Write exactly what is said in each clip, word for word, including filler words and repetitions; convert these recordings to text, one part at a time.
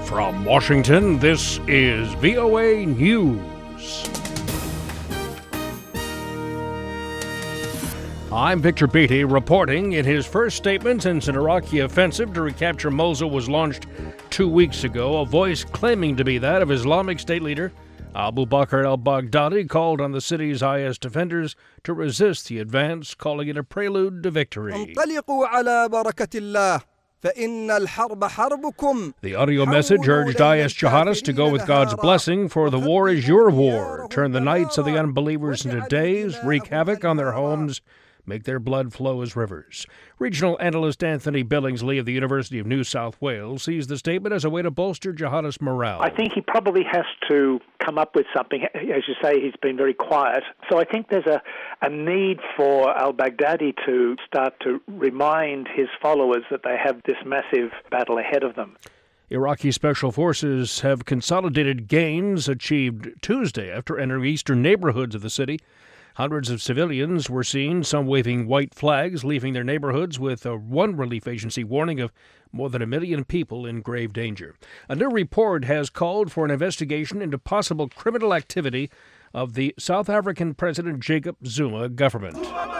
From Washington, this is V O A News. I'm Victor Beatty reporting. In his first statement since an Iraqi offensive to recapture Mosul was launched two weeks ago, a voice claiming to be that of Islamic State leader Abu Bakr al-Baghdadi called on the city's highest defenders to resist the advance, calling it a prelude to victory. The audio message urged I S jihadists to go with God's blessing, for the war is your war. Turn the nights of the unbelievers into days, wreak havoc on their homes, make their blood flow as rivers. Regional analyst Anthony Billingsley of the University of New South Wales sees the statement as a way to bolster jihadist morale. I think he probably has to come up with something. As you say, he's been very quiet. So I think there's a, a need for al-Baghdadi to start to remind his followers that they have this massive battle ahead of them. Iraqi special forces have consolidated gains achieved Tuesday after entering eastern neighborhoods of the city. Hundreds of civilians were seen, some waving white flags, leaving their neighborhoods with a one relief agency warning of more than a million people in grave danger. A new report has called for an investigation into possible criminal activity of the South African President Jacob Zuma government.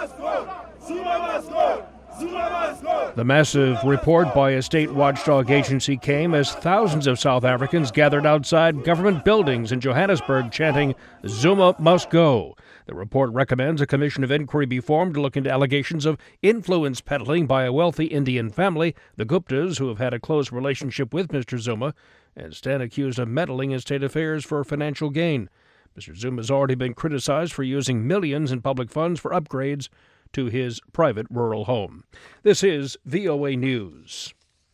The massive report by a state watchdog agency came as thousands of South Africans gathered outside government buildings in Johannesburg chanting, "Zuma must go." The report recommends a commission of inquiry be formed to look into allegations of influence peddling by a wealthy Indian family, the Guptas, who have had a close relationship with Mister Zuma and stand accused of meddling in state affairs for financial gain. Mister Zuma has already been criticized for using millions in public funds for upgrades to his private rural home. This is V O A News.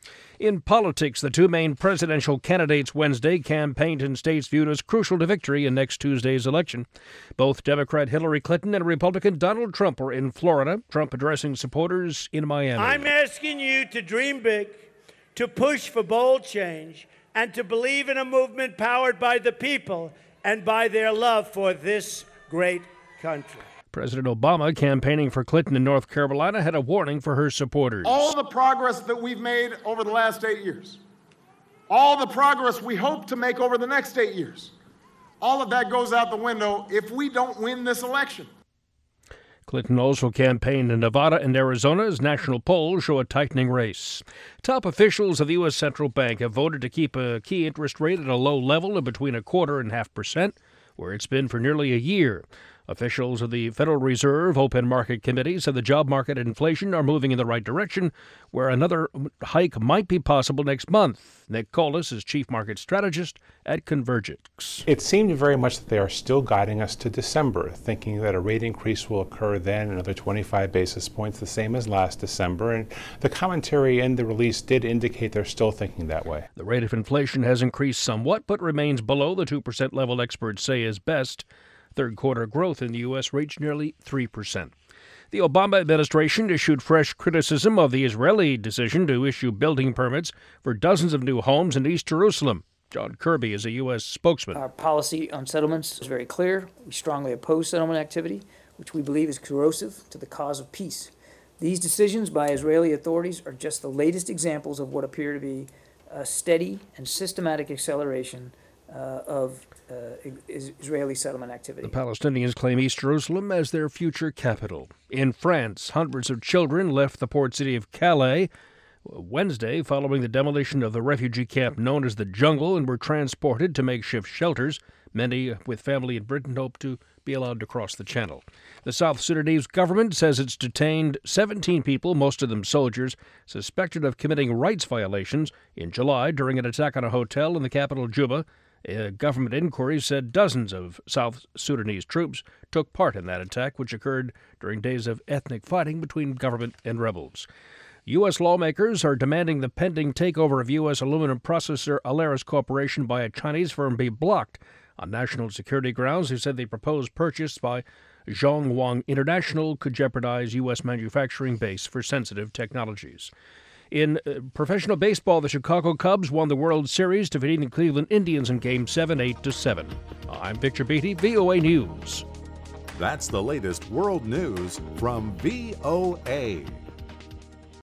In politics, the two main presidential candidates Wednesday campaigned in states viewed as crucial to victory in next Tuesday's election. Both Democrat Hillary Clinton and Republican Donald Trump were in Florida, Trump addressing supporters in Miami. I'm asking you to dream big, to push for bold change, and to believe in a movement powered by the people and by their love for this great country. President Obama, campaigning for Clinton in North Carolina, had a warning for her supporters. All the progress that we've made over the last eight years, all the progress we hope to make over the next eight years, all of that goes out the window if we don't win this election. Clinton also campaigned in Nevada and Arizona as national polls show a tightening race. Top officials of the U S Central Bank have voted to keep a key interest rate at a low level of between a quarter and half percent, where it's been for nearly a year. Officials of the Federal Reserve Open Market Committee said the job market and inflation are moving in the right direction, where another hike might be possible next month. Nick Collis is chief market strategist at Convergix. It seemed very much that they are still guiding us to December, thinking that a rate increase will occur then, another twenty-five basis points, the same as last December. And the commentary in the release did indicate they're still thinking that way. The rate of inflation has increased somewhat, but remains below the two percent level experts say is best. Third quarter growth in the U S reached nearly three percent. The Obama administration issued fresh criticism of the Israeli decision to issue building permits for dozens of new homes in East Jerusalem. John Kirby is a U S spokesman. Our policy on settlements is very clear. We strongly oppose settlement activity, which we believe is corrosive to the cause of peace. These decisions by Israeli authorities are just the latest examples of what appear to be a steady and systematic acceleration uh, of Uh, Israeli settlement activity. The Palestinians claim East Jerusalem as their future capital. In France, hundreds of children left the port city of Calais Wednesday following the demolition of the refugee camp known as the Jungle and were transported to makeshift shelters. Many with family in Britain hope to be allowed to cross the channel. The South Sudanese government says it's detained seventeen people, most of them soldiers, suspected of committing rights violations in July during an attack on a hotel in the capital, Juba. A government inquiry said dozens of South Sudanese troops took part in that attack, which occurred during days of ethnic fighting between government and rebels. U S lawmakers are demanding the pending takeover of U S aluminum processor Aleris Corporation by a Chinese firm be blocked on national security grounds. They said the proposed purchase by Zhonghuang International could jeopardize U S manufacturing base for sensitive technologies. In uh, professional baseball, the Chicago Cubs won the World Series, defeating the Cleveland Indians in Game seven, eight to seven. I'm Victor Beatty, V O A News. That's the latest world news from V O A.